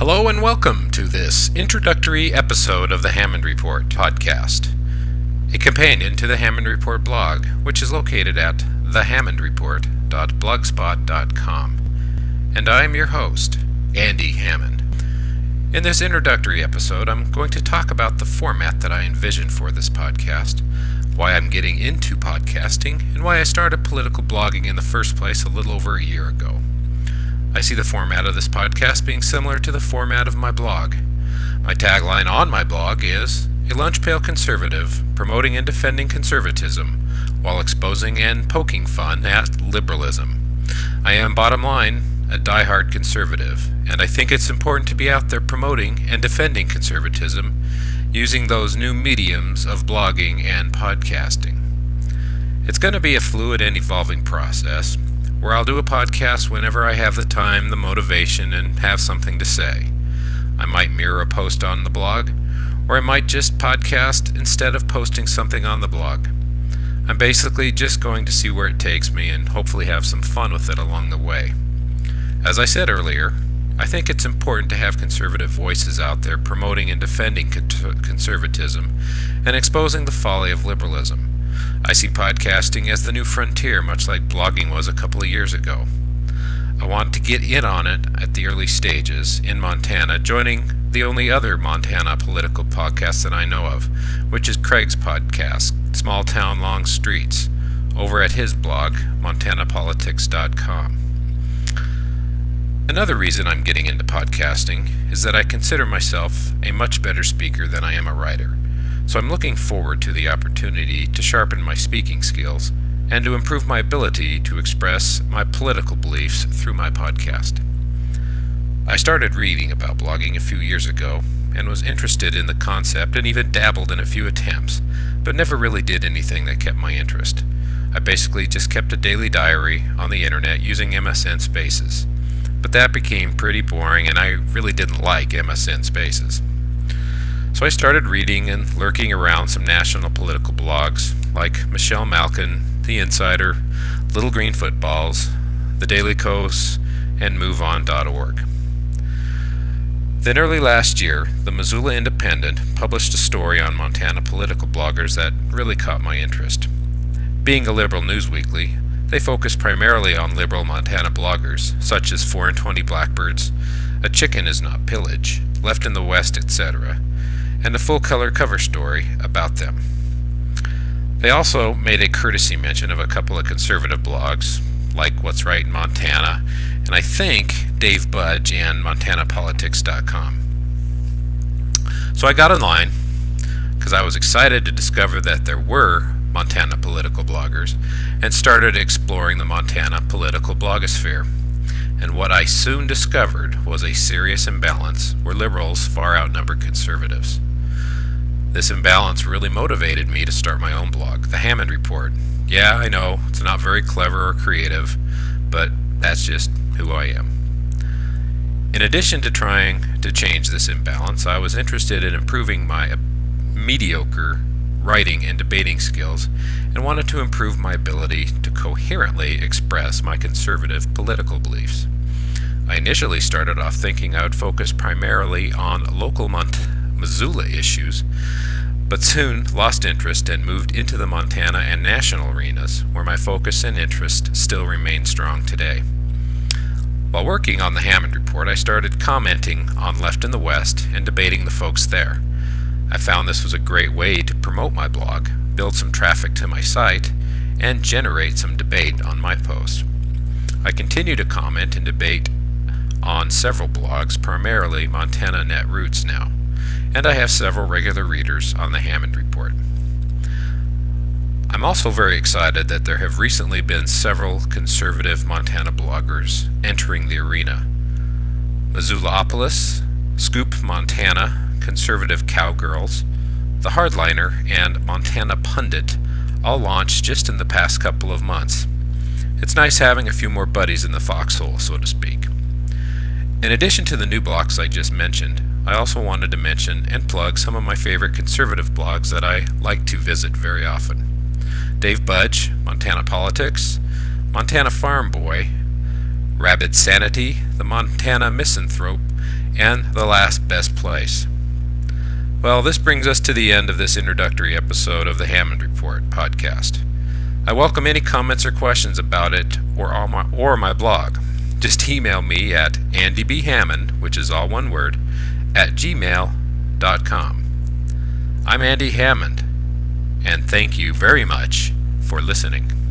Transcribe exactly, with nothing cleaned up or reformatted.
Hello and welcome to this introductory episode of the Hammond Report podcast, a companion to the Hammond Report blog, which is located at the hammond report dot blogspot dot com. And I am your host, Andy Hammond. In this introductory episode, I'm going to talk about the format that I envision for this podcast, why I'm getting into podcasting, and why I started political blogging in the first place a little over a year ago. I see the format of this podcast being similar to the format of my blog. My tagline on my blog is, a lunch pail conservative promoting and defending conservatism while exposing and poking fun at liberalism. I am, bottom line, a diehard conservative, and I think it's important to be out there promoting and defending conservatism using those new mediums of blogging and podcasting. It's going to be a fluid and evolving process, where I'll do a podcast whenever I have the time, the motivation, and have something to say. I might mirror a post on the blog, or I might just podcast instead of posting something on the blog. I'm basically just going to see where it takes me and hopefully have some fun with it along the way. As I said earlier, I think it's important to have conservative voices out there promoting and defending conservatism and exposing the folly of liberalism. I see podcasting as the new frontier, much like blogging was a couple of years ago. I want to get in on it at the early stages in Montana, joining the only other Montana political podcast that I know of, which is Craig's podcast, Small Town Long Streets, over at his blog, montana politics dot com. Another reason I'm getting into podcasting is that I consider myself a much better speaker than I am a writer. So I'm looking forward to the opportunity to sharpen my speaking skills and to improve my ability to express my political beliefs through my podcast. I started reading about blogging a few years ago and was interested in the concept and even dabbled in a few attempts, but never really did anything that kept my interest. I basically just kept a daily diary on the internet using M S N Spaces. But that became pretty boring and I really didn't like M S N Spaces. So I started reading and lurking around some national political blogs like Michelle Malkin, The Insider, Little Green Footballs, The Daily Kos, and move on dot org. Then early last year, the Missoula Independent published a story on Montana political bloggers that really caught my interest. Being a liberal news weekly, they focus primarily on liberal Montana bloggers, such as four and twenty Blackbirds, A Chicken Is Not Pillage, Left in the West, et cetera, and a full-color cover story about them. They also made a courtesy mention of a couple of conservative blogs, like What's Right in Montana, and I think Dave Budge and montana politics dot com. So I got in line, because I was excited to discover that there were Montana political bloggers, and started exploring the Montana political blogosphere. And what I soon discovered was a serious imbalance where liberals far outnumbered conservatives. This imbalance really motivated me to start my own blog, The Hammond Report. Yeah, I know, it's not very clever or creative, but that's just who I am. In addition to trying to change this imbalance, I was interested in improving my mediocre writing and debating skills and wanted to improve my ability to coherently express my conservative political beliefs. I initially started off thinking I would focus primarily on local Mont- Missoula issues, but soon lost interest and moved into the Montana and national arenas, where my focus and interest still remain strong today. While working on the Hammond Report, I started commenting on Left in the West and debating the folks there. I found this was a great way to promote my blog, build some traffic to my site, and generate some debate on my posts. I continue to comment and debate on several blogs, primarily Montana Net Roots now, and I have several regular readers on the Hammond Report. I'm also very excited that there have recently been several conservative Montana bloggers entering the arena. Missoulapolis, Scoop Montana, Conservative Cowgirls, The Hardliner, and Montana Pundit all launched just in the past couple of months. It's nice having a few more buddies in the foxhole, so to speak. In addition to the new blogs I just mentioned, I also wanted to mention and plug some of my favorite conservative blogs that I like to visit very often. Dave Budge, Montana Politics, Montana Farm Boy, Rabid Sanity, The Montana Misanthrope, and the last best place. Well, this brings us to the end of this introductory episode of the Hammond Report podcast. I welcome any comments or questions about it or on my, or my blog. Just email me at andybhammond, which is all one word, at gmail dot com. I'm Andy Hammond, and thank you very much for listening.